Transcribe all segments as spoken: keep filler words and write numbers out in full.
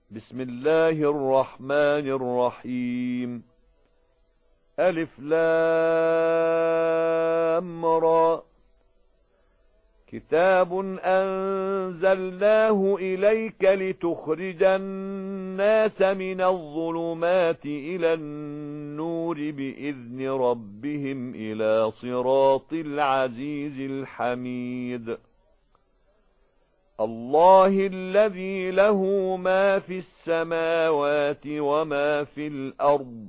بسم الله الرحمن الرحيم. ألف لام را. كتاب أنزلناه إليك لتخرج الناس من الظلمات إلى النور بإذن ربهم إلى صراط العزيز الحميد. الله الذي له ما في السماوات وما في الأرض،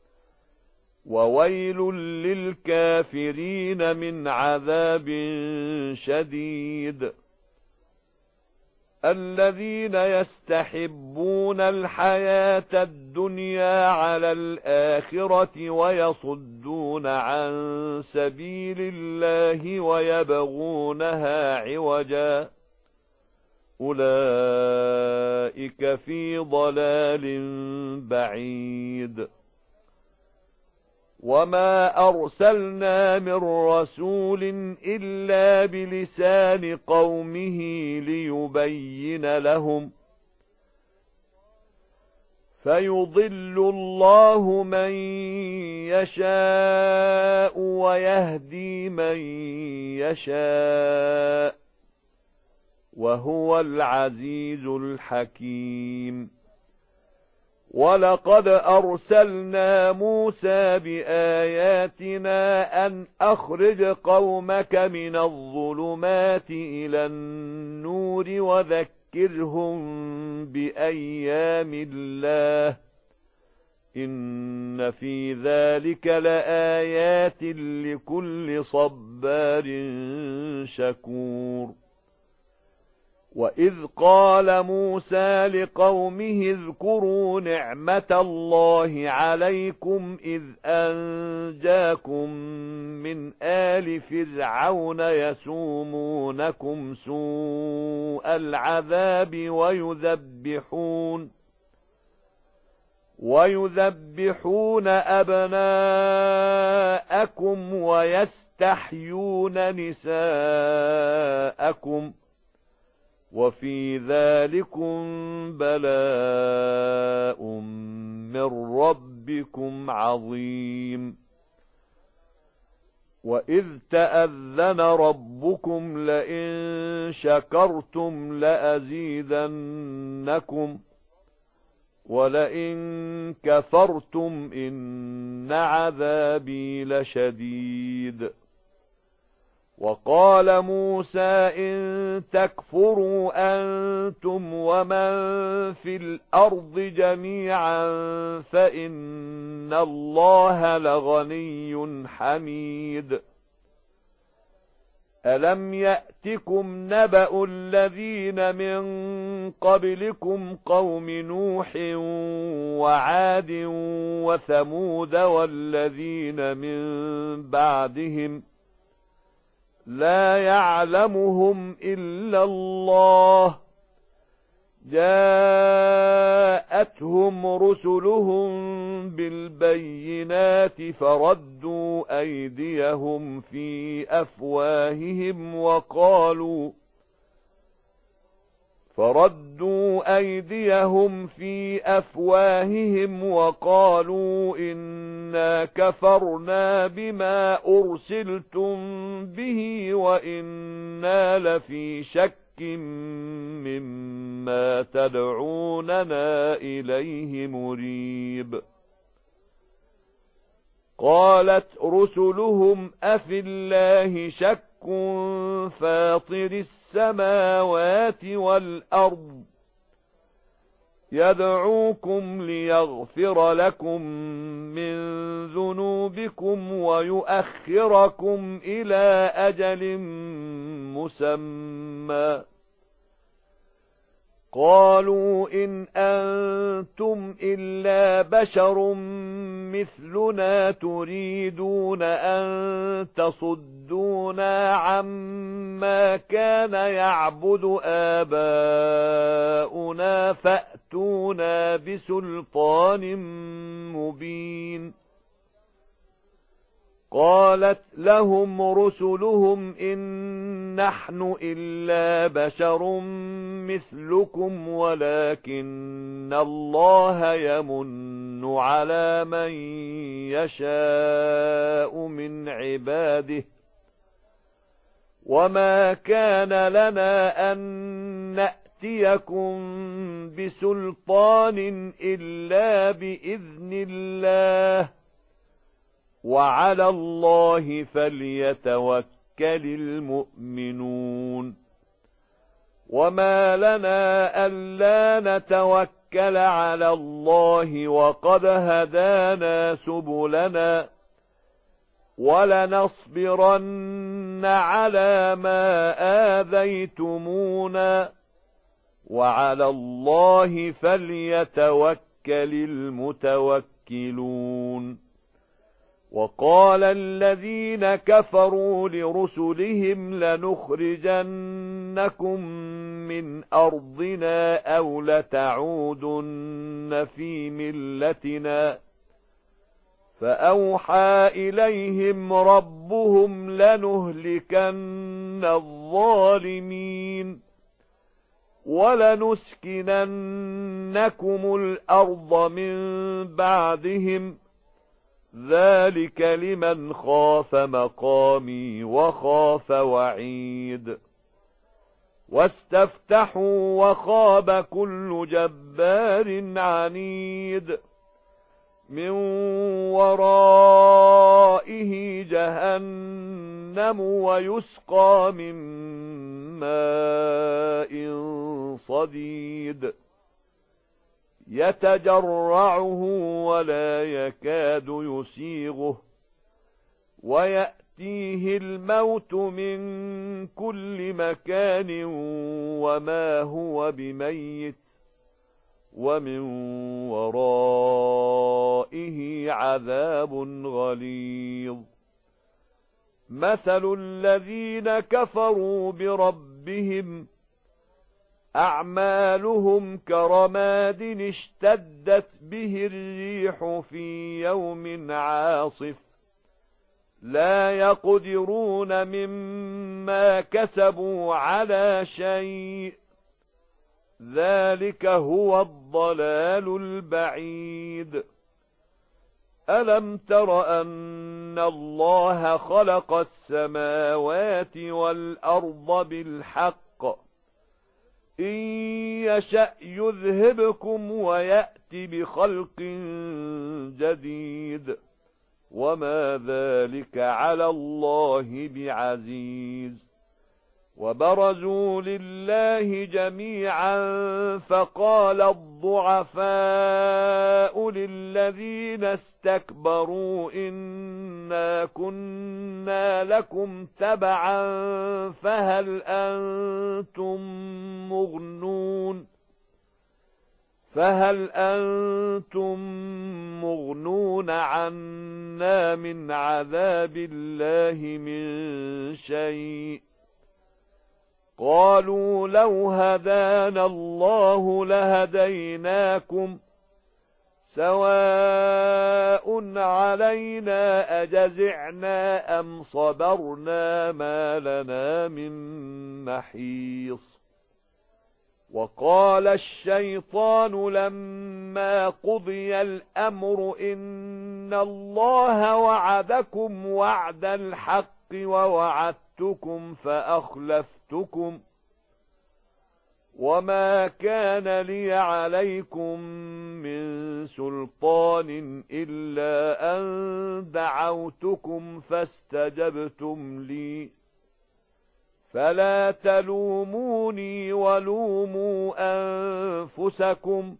وويل للكافرين من عذاب شديد. الذين يستحبون الحياة الدنيا على الآخرة ويصدون عن سبيل الله ويبغونها عوجا، أولئك في ضلال بعيد. وما أرسلنا من رسول إلا بلسان قومه ليبين لهم، فيضل الله من يشاء ويهدي من يشاء، وهو العزيز الحكيم. ولقد أرسلنا موسى بآياتنا أن أخرج قومك من الظلمات إلى النور وذكرهم بأيام الله، إن في ذلك لآيات لكل صبار شكور. وإذ قال موسى لقومه اذكروا نعمة الله عليكم إذ أنجاكم من آل فرعون يسومونكم سوء العذاب ويذبحون ويذبحون أبناءكم ويستحيون نساءكم، وفي ذلكم بلاء من ربكم عظيم. وإذ تأذن ربكم لئن شكرتم لأزيدنكم ولئن كفرتم إن عذابي لشديد. وقال موسى إن تكفروا أنتم ومن في الأرض جميعا فإن الله لغني حميد. ألم يأتكم نبأ الذين من قبلكم قوم نوح وعاد وثمود والذين من بعدهم لا يعلمهم إلا الله، جاءتهم رسلهم بالبينات فردوا أيديهم في أفواههم وقالوا فردوا أيديهم في أفواههم وقالوا إنا كفرنا بما أرسلتم به وإنا لفي شك مما تدعوننا إليه مريب. قالت رسلهم أفي الله شك فاطر السماوات والأرض يدعوكم ليغفر لكم من ذنوبكم ويؤخركم إلى أجل مسمى. قالوا إن أنتم إلا بشر مثلنا تريدون أن تصدونا عما كان يعبد آباؤنا فأتونا بسلطان مبين. قالت لهم رسلهم إن نحن إلا بشر مثلكم ولكن الله يمن على من يشاء من عباده وما كان لنا أن نأتيكم بسلطان إلا بإذن الله وعلى الله فليتوكل المؤمنون وما لنا ألا نتوكل على الله وقد هدانا سبلنا ولنصبرن على ما آذيتمونا وعلى الله فليتوكل المتوكلون وقال الذين كفروا لرسلهم لنخرجنكم من أرضنا أو لتعودن في ملتنا فأوحى إليهم ربهم لنهلكن الظالمين ولنسكننكم الأرض من بعدهم ذلك لمن خاف مقامي وخاف وعيد واستفتحوا وخاب كل جبار عنيد من ورائه جهنم ويسقى من ماء صديد يتجرعه ولا يكاد يسيغه ويأتيه الموت من كل مكان وما هو بميت ومن ورائه عذاب غليظ مثل الذين كفروا بربهم أعمالهم كرماد اشتدت به الريح في يوم عاصف لا يقدرون مما كسبوا على شيء ذلك هو الضلال البعيد ألم تر أن الله خلق السماوات والأرض بالحق إن يشأ يذهبكم ويأت بخلق جديد وما ذلك على الله بعزيز وبرزوا لله جميعا فقال الضعفاء للذين استكبروا إنا كنا لكم تبعا فهل أنتم مغنون فهل أنتم مغنون عنا من عذاب الله من شيء قالوا لو هدانا الله لهديناكم سواء علينا أجزعنا أم صبرنا ما لنا من محيص وقال الشيطان لما قضي الأمر إن الله وعدكم وعد الحق ووعدتكم فأخلفتكم وما كان لي عليكم من سلطان إلا أن دعوتكم فاستجبتم لي فلا تلوموني ولوموا أنفسكم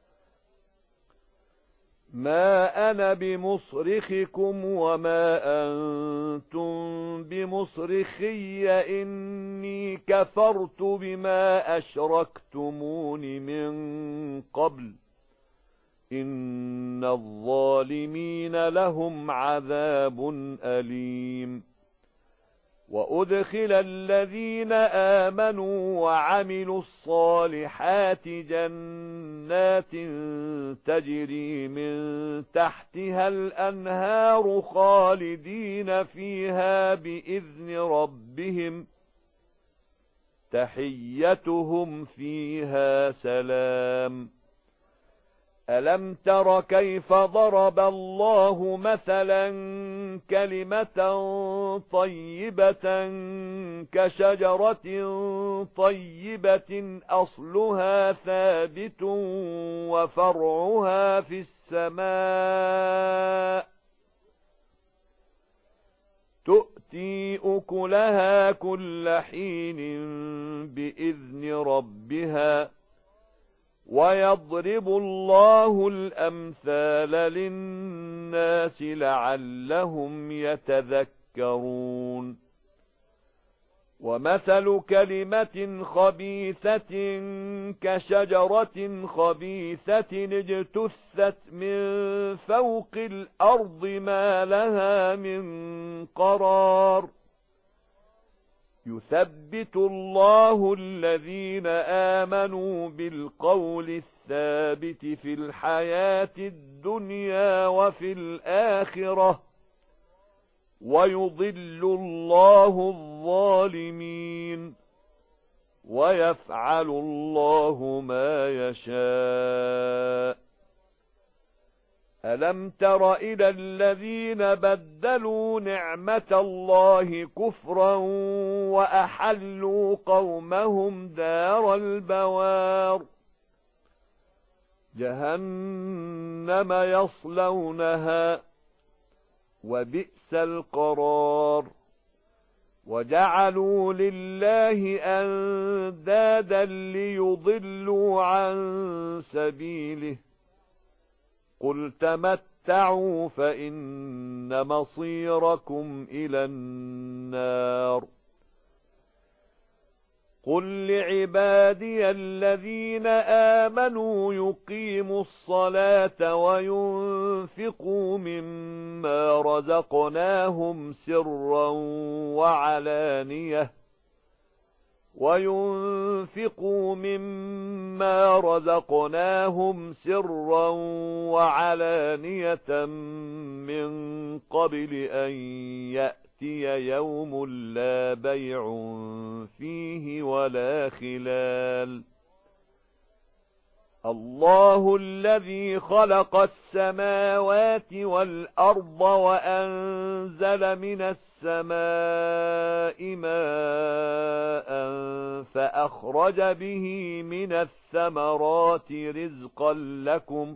ما أنا بمصرخكم وما أنتم بمصرخي إني كفرت بما أشركتمون من قبل إن الظالمين لهم عذاب أليم وأدخل الذين آمنوا وعملوا الصالحات جنات تجري من تحتها الأنهار خالدين فيها بإذن ربهم تحيتهم فيها سلام. ألم تر كيف ضرب الله مثلا كلمة طيبة كشجرة طيبة أصلها ثابت وفرعها في السماء تؤتي أكلها كل حين بإذن ربها ويضرب الله الأمثال للناس لعلهم يتذكرون. ومثل كلمة خبيثة كشجرة خبيثة اجتثت من فوق الأرض ما لها من قرار. يثبت الله الذين آمنوا بالقول الثابت في الحياة الدنيا وفي الآخرة ويضل الله الظالمين ويفعل الله ما يشاء. ألم تر إلى الذين بدلوا نعمة الله كفرا وأحلوا قومهم دار البوار جهنم يصلونها وبئس القرار. وجعلوا لله أندادا ليضلوا عن سبيله قل تمتعوا فإن مصيركم إلى النار. قل لعبادي الذين آمنوا يقيموا الصلاة وينفقوا مما رزقناهم سرا وعلانية وينفقوا مما رزقناهم سرا وعلانية من قبل أن يأتي يوم لا بيع فيه ولا خلال. الله الذي خلق السماوات والأرض وأنزل من السماء ماء فأخرج به من الثمرات رزقا لكم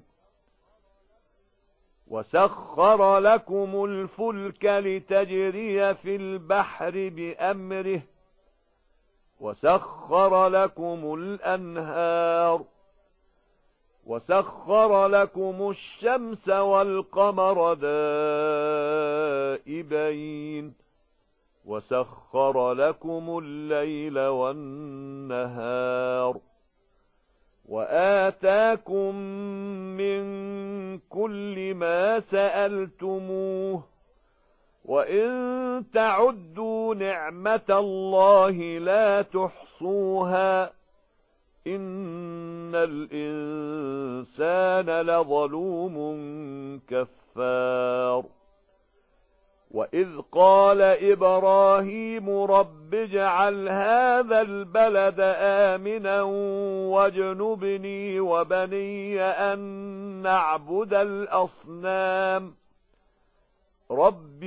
وسخر لكم الفلك لتجري في البحر بأمره وسخر لكم الأنهار وسخر لكم الشمس والقمر دائبين وسخر لكم الليل والنهار وآتاكم من كل ما سألتموه وإن تعدوا نعمة الله لا تحصوها إن الإنسان لظلوم كفار. وإذ قال إبراهيم رب اجعل هذا البلد آمنا واجنبني وبني أن نعبد الأصنام رب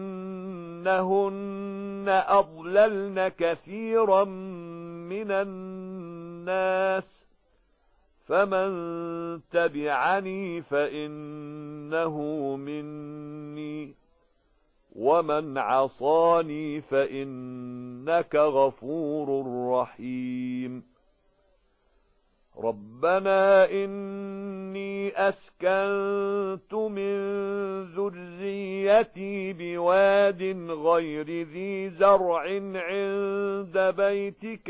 إنهن أضللن كثيرا من الناس فمن تبعني فإنه مني ومن عصاني فإنك غفور رحيم. ربنا إني أسكنت من ذريتي بواد غير ذي زرع عند بيتك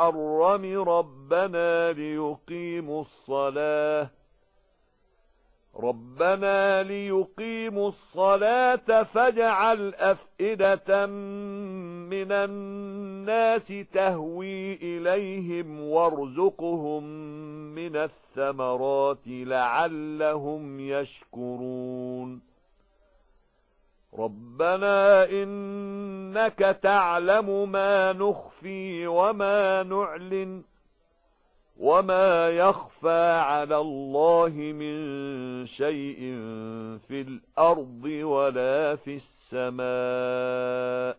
المحرم ربنا ليقيموا الصلاة ربنا ليقيموا الصلاة فاجعل أفئدة من الناس تهوي إليهم وارزقهم من الثمرات لعلهم يشكرون ربنا إنك تعلم ما نخفي وما نعلن وما يخفى على الله من شيء في الأرض ولا في السماء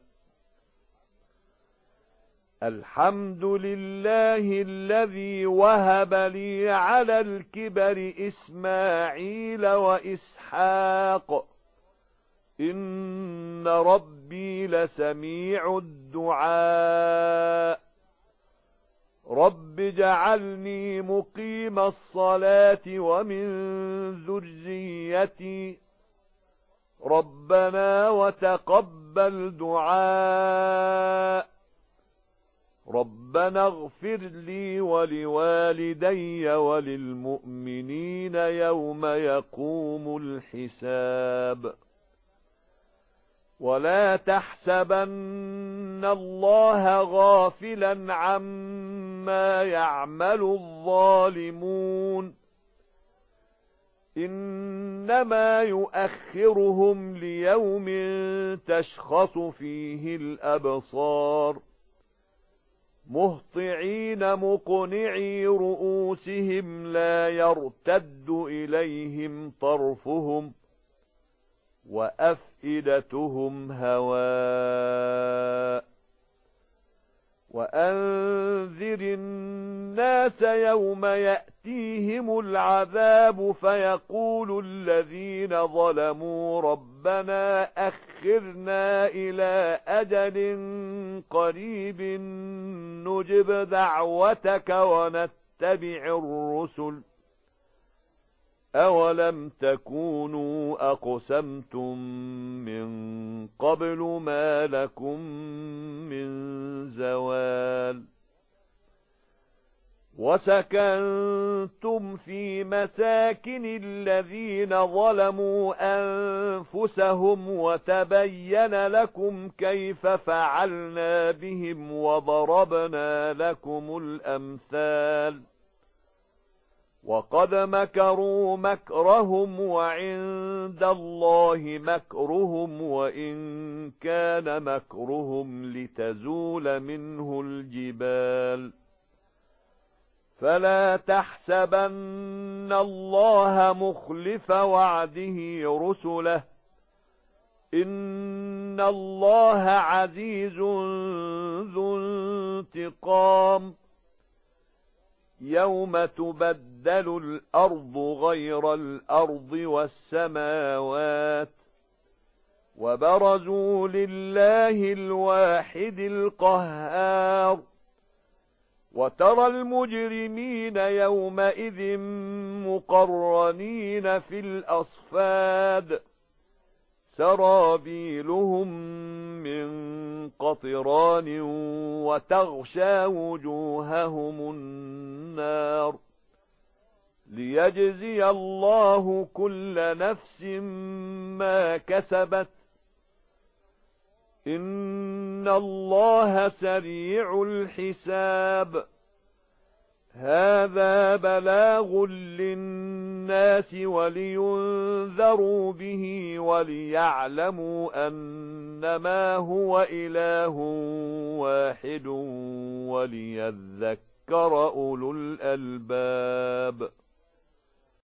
الحمد لله الذي وهب لي على الكبر إسماعيل وإسحاق إن ربي لسميع الدعاء رب اجعلني مقيم الصلاة ومن ذريتي ربنا وتقبل دعاء ربنا اغفر لي ولوالدي وللمؤمنين يوم يقوم الحساب ولا تحسبن الله غافلا عما يعمل الظالمون إنما يؤخرهم ليوم تشخص فيه الأبصار مهطعين مقنعي رؤوسهم لا يرتد إليهم طرفهم وأفئدتهم هواء وأنذر الناس يوم يأتيهم العذاب فيقول الذين ظلموا ربنا أخرنا إلى أجل قريب نجب دعوتك ونتبع الرسل أولم تكونوا أقسمتم من قبل ما لكم من زوال وسكنتم في مساكن الذين ظلموا أنفسهم وتبين لكم كيف فعلنا بهم وضربنا لكم الأمثال وقد مكروا مكرهم وعند الله مكرهم وإن كان مكرهم لتزول منه الجبال فلا تحسبن الله مخلف وعده رسله إن الله عزيز ذو انتقام يوم تبدل الأرض غير الأرض والسماوات وبرزوا لله الواحد القهار وترى المجرمين يومئذ مقرنين في الأصفاد سرابيلهم من قطران وتغشى وجوههم النار ليجزي الله كل نفس ما كسبت إن الله سريع الحساب هذا بلاغ للناس ولينذروا به وليعلموا أنما هو إله واحد وليذكر أولو الألباب